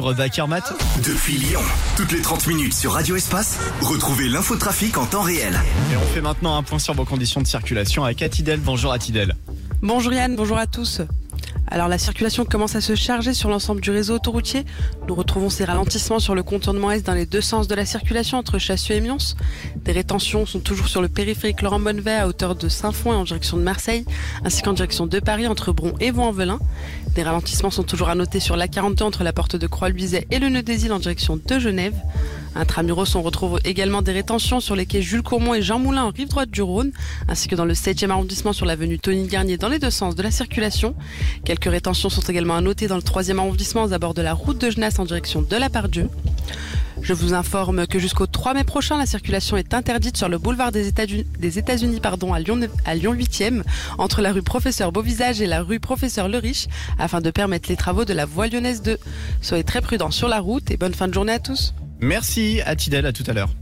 d'Akermat. Depuis Lyon, toutes les 30 minutes sur Radio Espace, retrouvez l'infotrafic en temps réel. Et on fait maintenant un point sur vos conditions de circulation avec Atidel. Bonjour Atidel. Bonjour Yann, bonjour à tous. Alors la circulation commence à se charger sur l'ensemble du réseau autoroutier. Nous retrouvons ces ralentissements sur le contournement est dans les deux sens de la circulation entre Chassieux et Mions. Des rétentions sont toujours sur le périphérique Laurent-Bonnevet à hauteur de Saint-Fond et en direction de Marseille, ainsi qu'en direction de Paris entre Bron et Vaux-en-Velin. Des ralentissements sont toujours à noter sur l'A42 entre la porte de Croix-Luiset et le nœud des îles en direction de Genève. Intramuros, on retrouve également des rétentions sur les quais Jules Courmont et Jean Moulin en rive droite du Rhône, ainsi que dans le 7e arrondissement sur l'avenue Tony Garnier dans les deux sens de la circulation. Quelques rétentions sont également à noter dans le 3e arrondissement aux abords de la route de Genasse en direction de la Part-Dieu. Je vous informe que jusqu'au 3 mai prochain, la circulation est interdite sur le boulevard des États-Unis à Lyon 8e, entre la rue Professeur Beauvisage et la rue Professeur Le Riche, afin de permettre les travaux de la voie lyonnaise 2. Soyez très prudents sur la route et bonne fin de journée à tous. Merci Atidel, à tout à l'heure.